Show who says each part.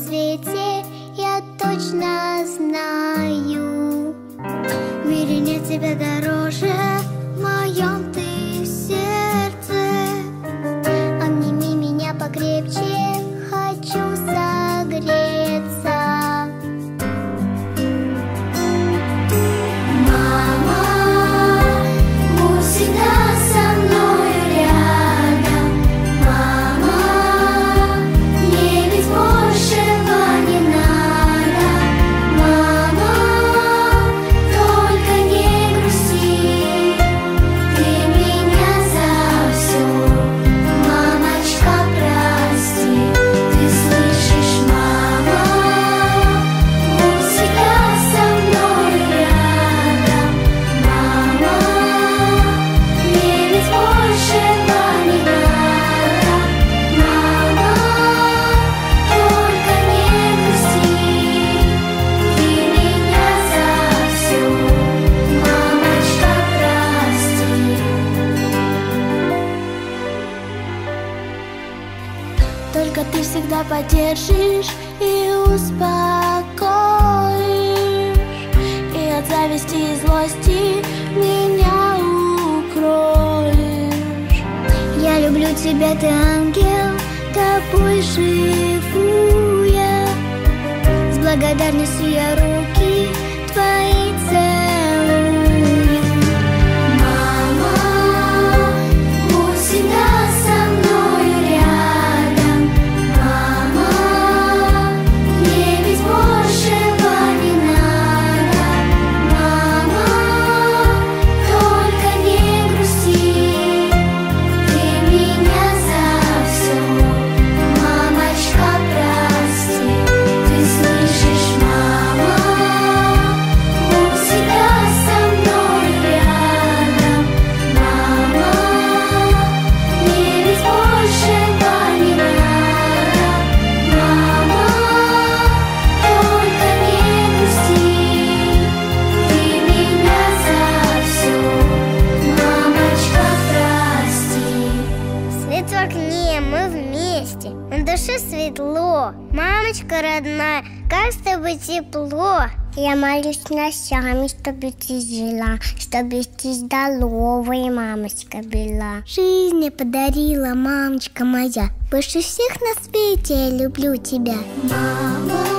Speaker 1: свете, я точно знаю. В мире нет тебя дороже, в моем ты сердце. Обними меня покрепче, хочу согреться. Только ты всегда поддержишь и успокоишь, и от зависти и злости меня укроешь. Я люблю тебя, ты ангел, тобой живу я. С благодарностью я руки твои целую. Мама, будь всегда со мною рядом. Мама, мне ведь большего не надо. Мама, только не грусти, ты меня за все, мамочка, прости. Ты слышишь, мама, будь всегда со мной рядом. Мама, мне ведь большего не надо. Мама, только не грусти, ты меня за все, мамочка, прости. Свет в окне, мы вместе, на душе светло. Мамочка родная, как с тобой тепло. Я молюсь ночами, чтобы ты жила, чтобы ты здоровая, мамочка, была. Жизнь мне подарила, мамочка моя. Больше всех на свете я люблю тебя. Мама.